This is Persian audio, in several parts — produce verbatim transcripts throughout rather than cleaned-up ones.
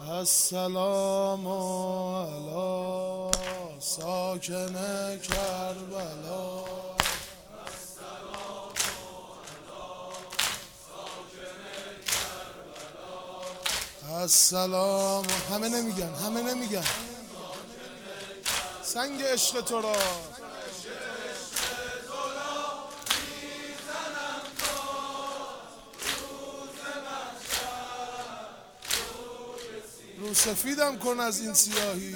السلام علی ساکن کربلا السلام. همه نمیگن همه نمیگن سنگ عشق تو را رو سفیدم کن از این سیاهی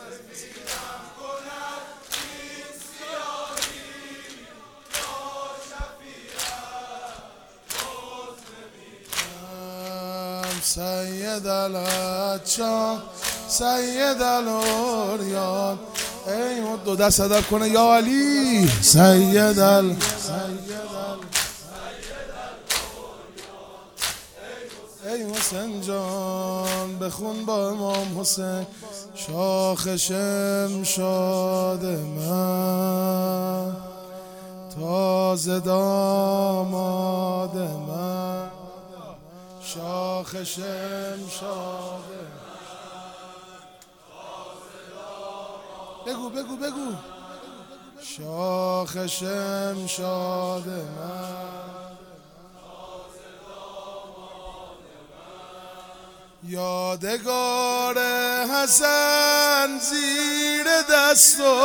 سید العطشان سید الاریان ای دو دست ادب کنه یا علی سید ال ای حسین جان بخون با امام حسین شاخ شمشاد من تازه داماد من شاخ شمشاد بگو بگو بگو شاخ شمشاد من یادگار حسن زیر دست و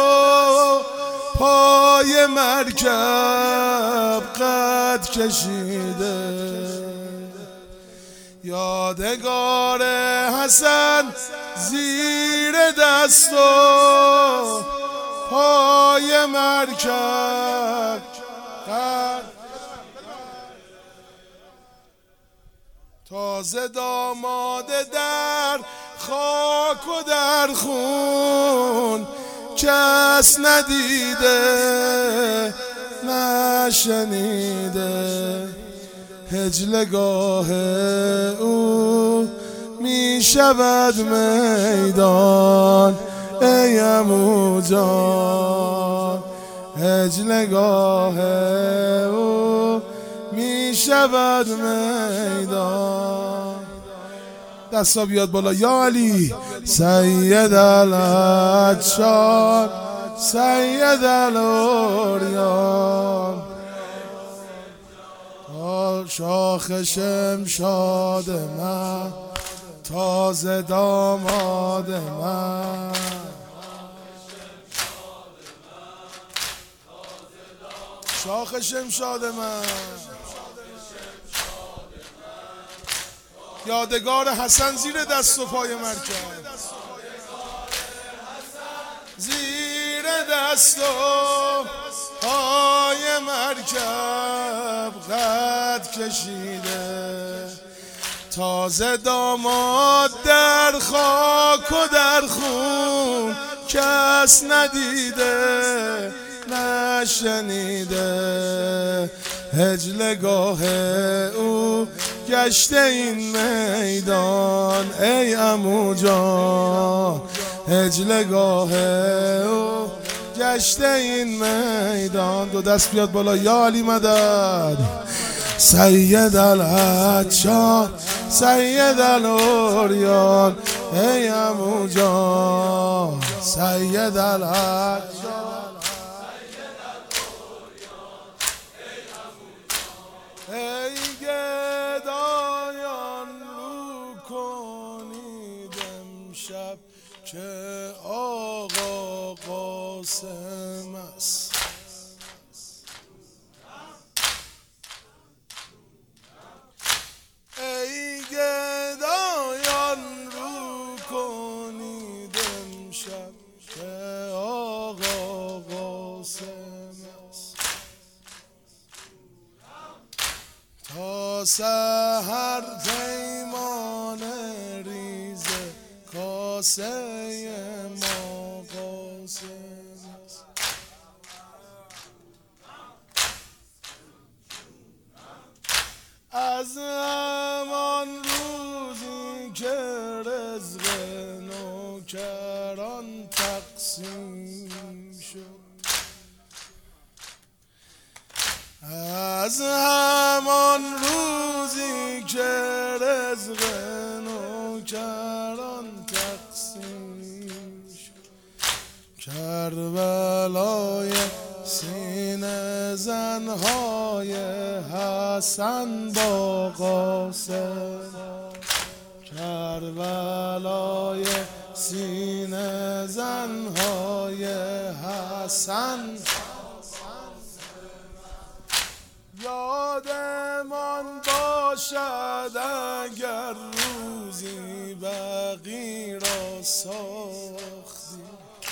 پای مرکب قد کشیده یادگار حسن زیر دست و پای مرکب قد تازه داماد در خاک و در خون کس ندیده نشنیده هجلگاه او می شود میدان ای عمو جان هجلگاه او می شود میدان دستا بیاد بالا یا علی سید العطشان سید الاریان شاخ شمشاد من تازه داماد من شاخ شمشاد من یادگار حسن زیر دست و پای مرکب زیر دست و پای مرکب قد کشیده تازه داماد در خاک و در خون کس ندیده نشنیده هجلگاه او گشته این میدان ای عمو جان هجلگاه او گشته این میدان دو دست بیاد بالا یا علی مدد سید العطشان سید الاریان ای عمو جان سید العطشان ای گدایان رو کنید امشب که آقا قاسم است ای گدایان رو کنید امشب که آقا قاسم است تا سحر پیمان ریزه کاسه ما قاسم است از همان روزی که رزق نوکران تقسیم شد از همان روزی که رزق نوکران کران تقسیم شد. کربلای سینه زنهای حسن با قاسم، کربلای سینه زنهای حسن یادمان باشد اگر روزی بقی را ساختی.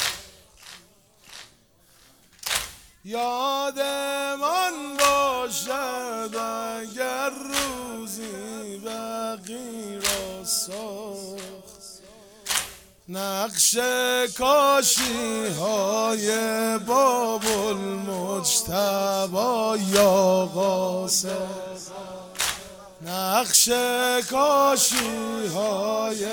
یادمان باشد اگر روزی بقی را ساخت. نقش کاشی های باب المجتبی یا قاسم، نقش کاشی های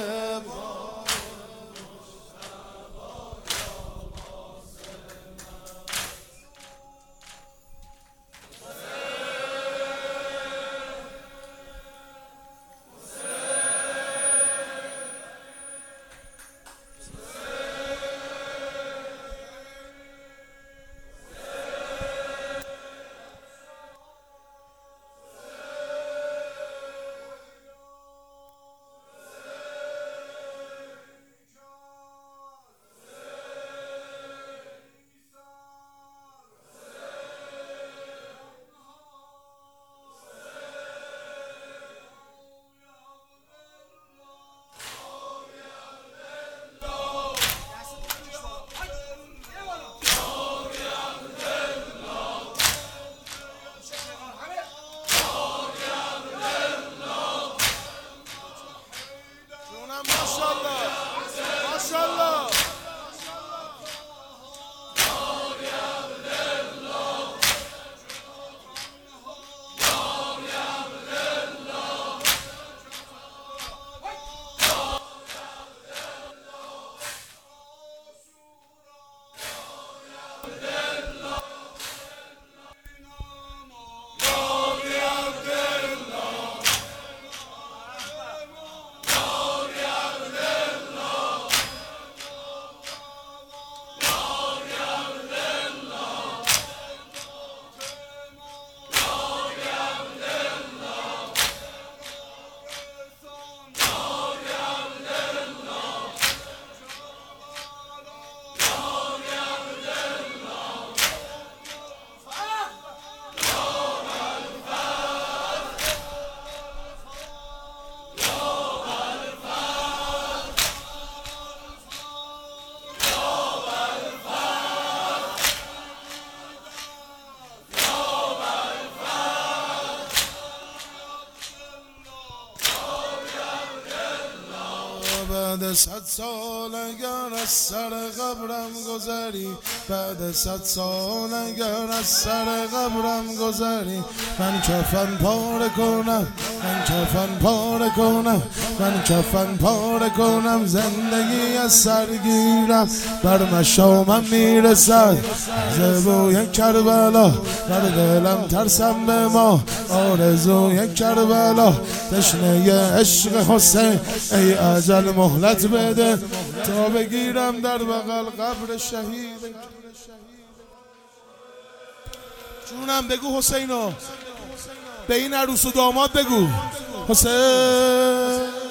بعد صد سال اگر از سر قبرم گذری، بعد صد سال اگر از سر قبرم گذری، من کفن پاره کنم، من کفن پاره کنم، من کفن پاره کنم، زندگی از سرگیرم بر مشامم میرسد ز بوی کربلا، در دلم ترسم به ما آرزوی کربلا، تشنه عشق حسین ای اجل مهلت بده تا بگیرم در بغل قبر شهید. جونم بگو حسینو، به این عروس و داماد بگو حسین.